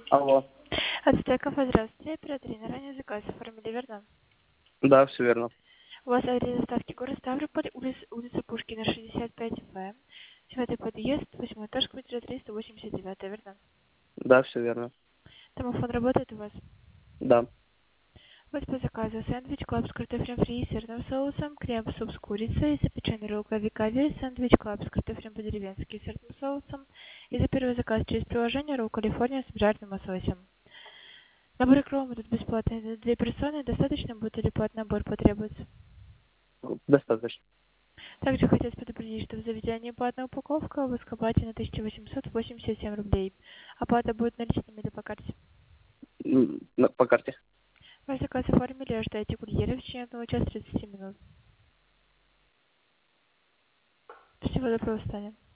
Алло. От Стекова, здравствуйте. Оператор на ранее заказ оформили, верно? Да, все верно. У вас адрес доставки город Ставрополь, улица Пушкина, 65В. 9-й подъезд, 8 этаж, квартира 389, верно? Да, все верно. Домофон работает у вас? Да. Вот по заказу сэндвич клаб с картофелем фри и сырным соусом, крем-суп с курицей, запеченный ролл кави, сэндвич клаб с картофелем по-деревенски и сырным соусом. И за первый заказ через приложение ролл Калифорния с жареным лососем. Набор икром будут бесплатные для 2 персоны. Достаточно будет или под набор потребуется? Достаточно. Также хотелось предупредить, что в заведении платная упаковка в Аскабате на 1887 рублей. Оплата будет наличными или по карте. По карте. Ваш заказ оформили, ожидайте курьера в течение 1 часа 30 минут. Всего доброго, Таня.